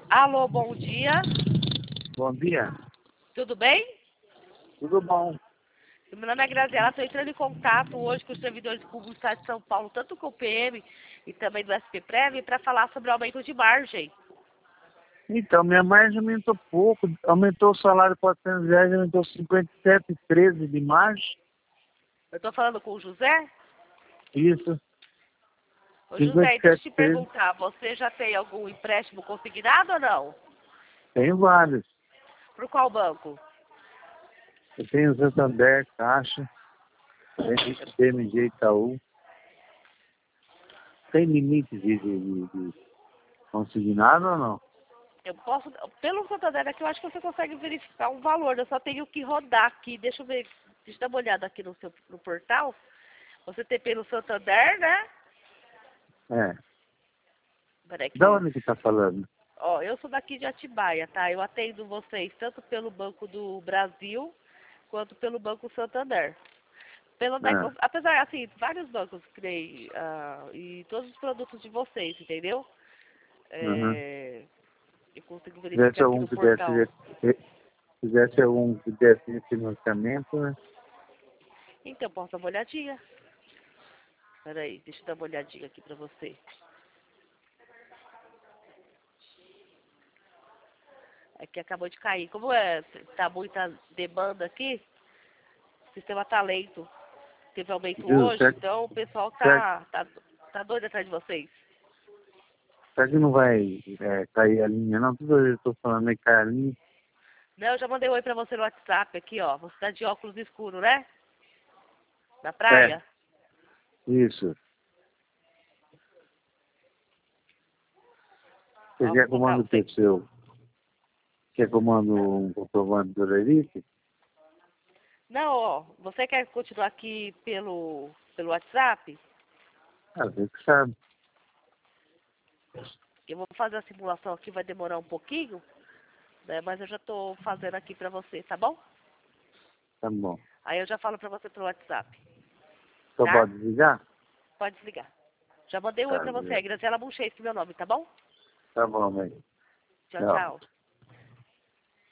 Alô, bom dia. Bom dia. Tudo bem? Tudo bom? Meu nome é Graziela, estou entrando em contato hoje com os servidores públicos do Estado de São Paulo, tanto com o PM e também do SP-Prev, para falar sobre o aumento de margem. Então, minha margem aumentou pouco. Aumentou o salário para R$ 400, aumentou 57,13 de margem. Eu estou falando com o José. Isso, Ô José, deixa eu te 57,13. perguntar, você já tem algum empréstimo consignado ou não? Tem vários. Por qual banco? Eu tenho Santander, Caixa, BMG Itaú. Tem limite de consignado ou não? Eu posso, pelo Santander aqui, eu acho que você consegue verificar um valor, eu só tenho que rodar aqui, deixa eu ver, deixa eu dar uma olhada aqui no portal. Você tem pelo Santander, né? É. Peraí Da que... onde que tá falando? Ó, eu sou daqui de Atibaia, tá? Eu atendo vocês tanto pelo Banco do Brasil quanto pelo Banco Santander. É. Apesar, assim, vários bancos criei e todos os produtos de vocês, entendeu? Uhum. Eu consigo Fizesse verificar aqui algum no que portal. desse financiamento, né? Então, posso dar uma olhadinha? Peraí, deixa eu dar uma olhadinha aqui pra você. É que acabou de cair. Como tá muita demanda aqui, o sistema tá lento. Teve aumento Viu? hoje, então o pessoal Será, tá doido atrás de vocês. será que não vai cair a linha? Não, toda vez que eu tô falando aí cai a linha. Não, eu já mandei um oi pra você no WhatsApp aqui, ó. Você tá de óculos escuros, né? Na É, praia? isso. Você Ó, vou quer colocar comando o o que seu? Quer comando um comprovante do Lerite? Não, ó, você quer continuar aqui pelo WhatsApp? Ah, você que sabe. Eu vou fazer a simulação aqui, vai demorar um pouquinho, né? Mas eu já tô fazendo aqui pra você, tá bom? Tá bom. Aí eu já falo pra você pelo WhatsApp, Só tá? pode desligar? Pode desligar. Já mandei um oi Tá, pra você, é Graziela Bunchesky, meu nome, tá bom? tá bom, mãe. Tchau, Tchau. tchau.